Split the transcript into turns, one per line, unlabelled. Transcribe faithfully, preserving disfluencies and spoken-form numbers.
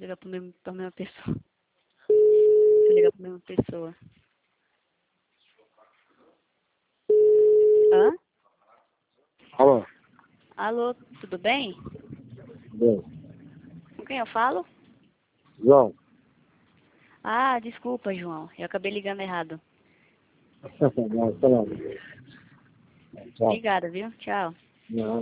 ligar pra mesma, pra mesma pessoa. Deixa eu ligar pra mesma pessoa. Hã?
Alô?
Alô, tudo bem?
Bem.
Com quem eu falo?
João.
Ah, desculpa, João. Eu acabei ligando errado.
Não, tá não. Tchau.
Obrigada, viu? Tchau.
Não.